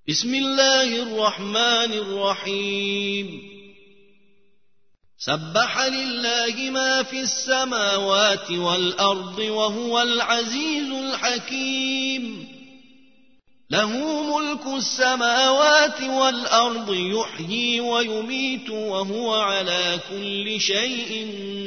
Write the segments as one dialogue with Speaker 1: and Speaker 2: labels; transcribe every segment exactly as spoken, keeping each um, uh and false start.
Speaker 1: بسم الله الرحمن الرحيم سبح لله ما في السماوات والأرض وهو العزيز الحكيم له ملك السماوات والأرض يحيي ويميت وهو على كل شيء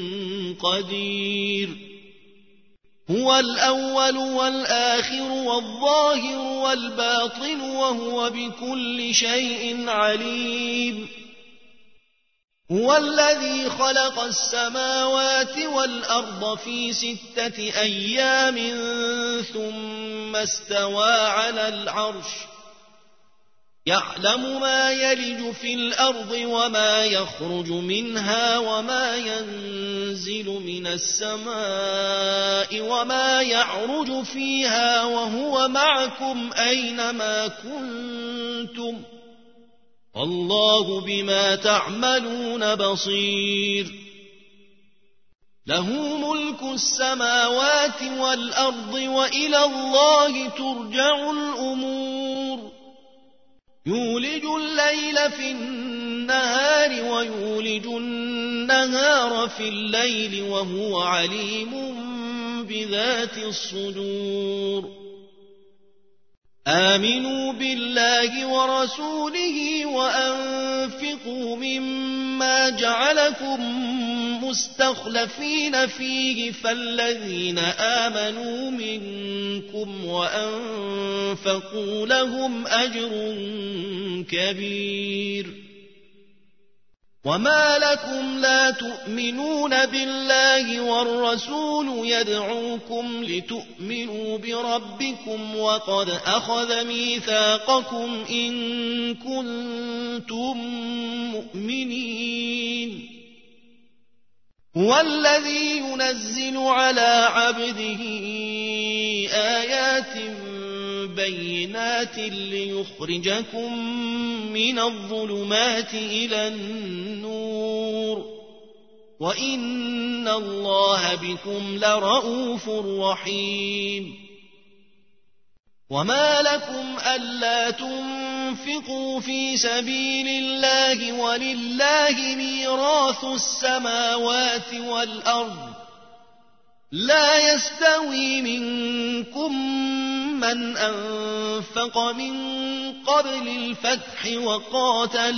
Speaker 1: قدير هو الأول والآخر والظاهر والباطن وهو بكل شيء عليم هو الذي خلق السماوات والأرض في ستة أيام ثم استوى على العرش يعلم ما يلج في الأرض وما يخرج منها وما ينزل من السماء وما يعرج فيها وهو معكم أينما كنتم والله بما تعملون بصير له ملك السماوات والأرض وإلى الله ترجع الأمور يولج الليل في النهار ويولج النهار في الليل وهو عليم بذات الصدور آمنوا بالله ورسوله وأنفقوا مما جعلكم مستخلفين فيه فالذين آمنوا منكم وأنفقوا لهم أجر كبير وما لكم لا تؤمنون بالله والرسول يدعوكم لتؤمنوا بربكم وقد أخذ ميثاقكم إن كنتم مؤمنين هو الذي ينزل على عبده آيات بينات ليخرجكم من الظلمات إلى النور وإن الله بكم لرءوف رحيم وما لكم ألا تنفقوا في سبيل الله ولله ميراث السماوات والأرض لا يستوي منكم من أنفق من قبل الفتح وقاتل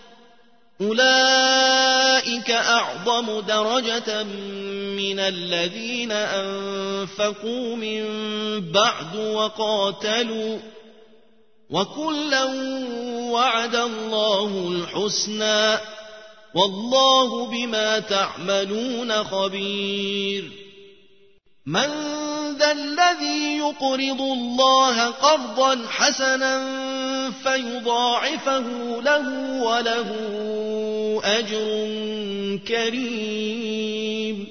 Speaker 1: أولئك أعظم درجة من الذين أنفقوا من بعد وقاتلوا وكلا وعد الله الحسنى والله بما تعملون خبير من ذا الذي يقرض الله قرضا حسنا فيضاعفه له وله أجر كريم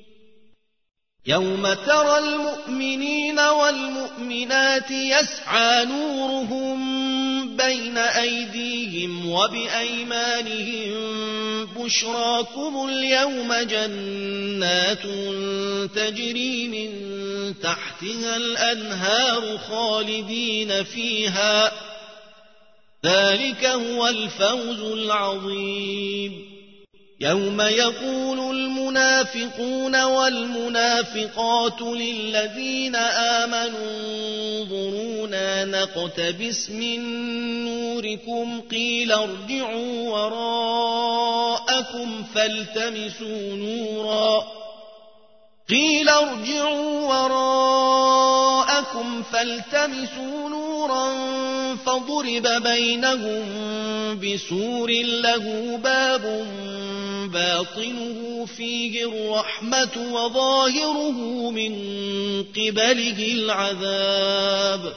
Speaker 1: يوم ترى المؤمنين والمؤمنات يسعى نورهم بين أيديهم وبأيمانهم بشراكم اليوم جنات تجري من تحتها الأنهار خالدين فيها ذلك هو الفوز العظيم يوم يقول المنافقون والمنافقات للذين آمنوا انظرونا نقتبس من نوركم قيل ارجعوا وراءكم فالتمسوا نورا قيل ارجعوا وراءكم فالتمسوا نورا فضرب بينهم بسور له باب باطنه فيه الرحمة وظاهره من قبله العذاب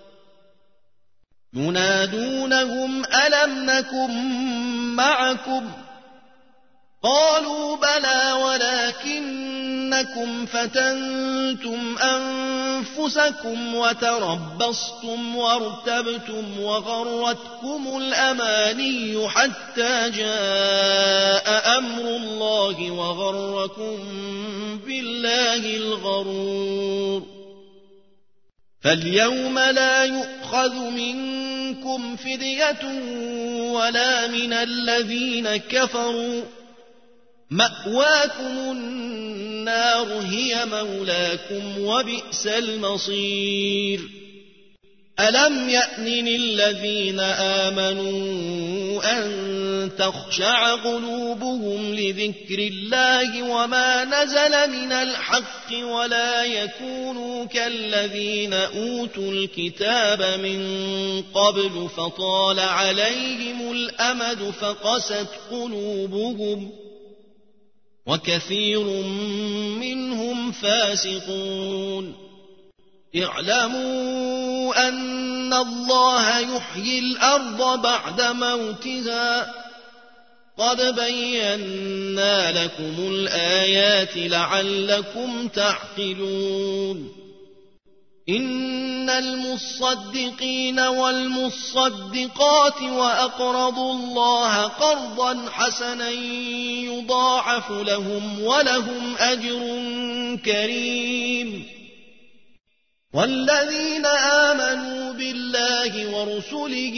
Speaker 1: ينادونهم ألم نكن معكم قالوا بلى ولكنكم فتنتم أنفسكم وتربصتم وارتبتم وغرتكم الأماني حتى جاء أمر الله وغركم بالله الغرور فاليوم لا يؤخذ منكم منكم فدية ولا من الذين كفروا، مأواكم النار هي مولاكم وبئس المصير. ألم يأن للذين آمنوا أن تخشع قلوبهم لذكر الله وما نزل من الحق ولا يكونوا كالذين أوتوا الكتاب من قبل فطال عليهم الأمد فقست قلوبهم وكثير منهم فاسقون. اعلموا أن الله يحيي الأرض بعد موتها، قد بينا لكم الآيات لعلكم تعقلون. إن المصدقين والمصدقات وأقرضوا الله قرضا حسنا يضاعف لهم ولهم أجر كريم. والذين آمنوا بالله ورسله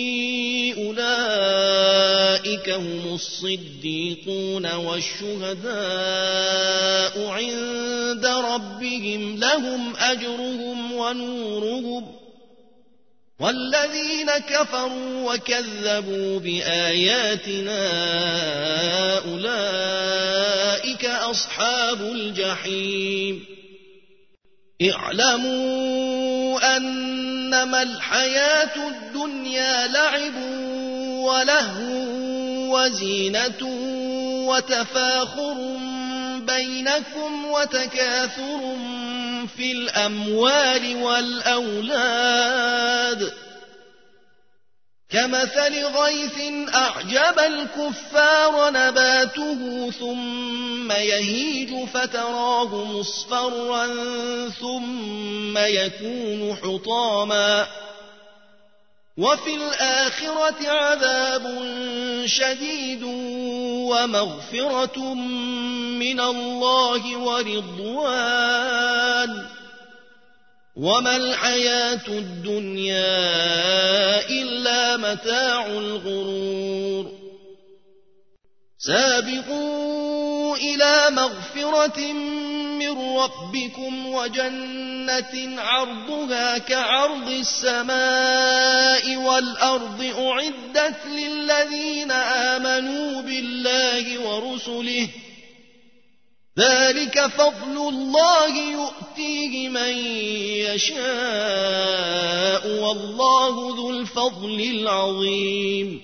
Speaker 1: أولئك هم الصديقون والشهداء عند ربهم لهم أجرهم ونورهم. والذين كفروا وكذبوا بآياتنا أولئك أصحاب الجحيم. اعلموا أنما الحياة الدنيا لعب ولهو وزينة وتفاخر بينكم وتكاثر في الأموال والأولاد كمثل غيث أعجب الكفار نباته ثم يهيج فتراه مصفرا ثم يكون حطاما وفي الآخرة عذاب شديد ومغفرة من الله ورضوان وما الحياة الدنيا إلا متاع الغرور. سابقوا إلى مغفرة من ربكم وجنة عرضها كعرض السماء والأرض أعدت للذين آمنوا بالله ورسله ذلك فضل الله يؤتيه من يشاء والله ذو الفضل العظيم.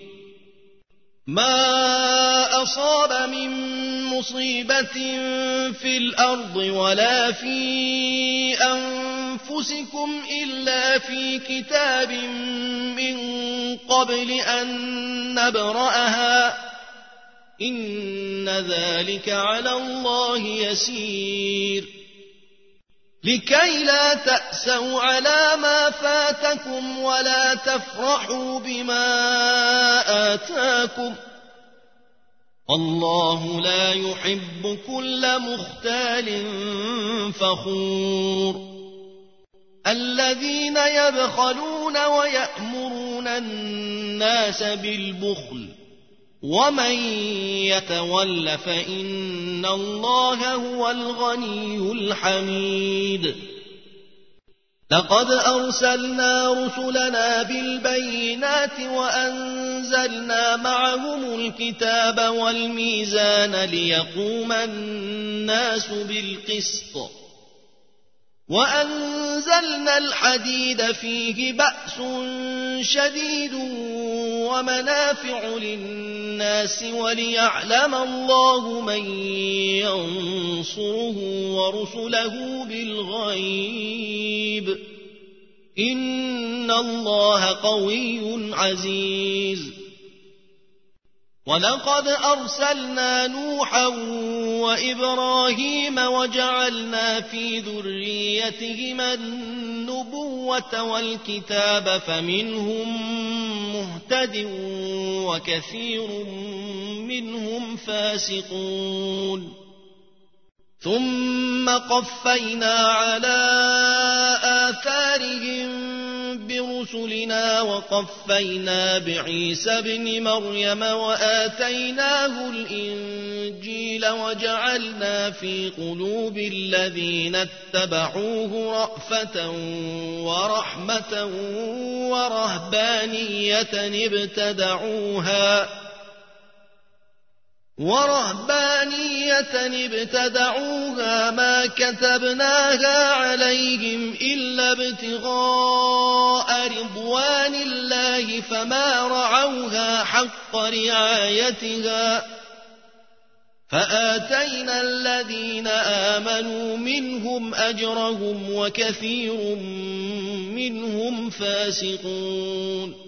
Speaker 1: ما أصاب من مصيبة في الأرض ولا في أنفسكم إلا في كتاب من قبل أن نبرأها إن ذلك على الله يسير. لكي لا تأسوا على ما فاتكم ولا تفرحوا بما آتاكم الله لا يحب كل مختال فخور. الذين يبخلون ويأمرون الناس بالبخل ومن يتول فإن الله هو الغني الحميد. لقد أرسلنا رسلنا بالبينات وأنزلنا معهم الكتاب والميزان ليقوم الناس بالقسط وأنزلنا الحديد فيه بأس شديد ومنافع للناس وليعلم الله من ينصره ورسله بالغيب إن الله قوي عزيز. ولقد أرسلنا نوحا وإبراهيم وجعلنا في ذريتهما النبوة والكتاب فمنهم مهتد وكثير منهم فاسقون. ثم قفينا على آثارهم برسلنا رسلنا وقفينا بعيسى ابن مريم وآتيناه الإنجيل وجعلنا في قلوب الذين اتبعوه رأفة ورحمة ورهبانية ابتدعوها ورهبانية ابتدعوها ما كتبناها عليهم إلا ابتغاء رضوان الله فما رعوها حق رعايتها فآتينا الذين آمنوا منهم أجرهم وكثير منهم فاسقون.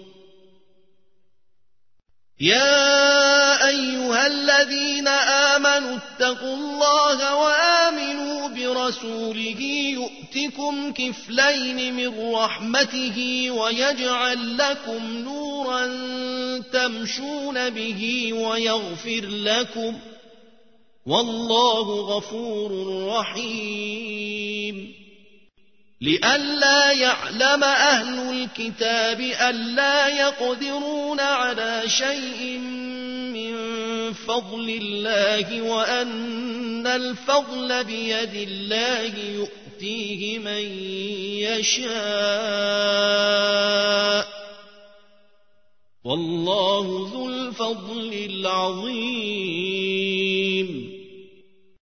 Speaker 1: يا أيها الذين آمنوا اتقوا الله وآمنوا برسوله يؤتكم كفلين من رحمته ويجعل لكم نورا تمشون به ويغفر لكم والله غفور رحيم. لئلا يعلم أهل الكتاب ألا يقدرون على شيء من فضل الله وأن الفضل بيد الله يؤتيه من يشاء والله ذو الفضل العظيم.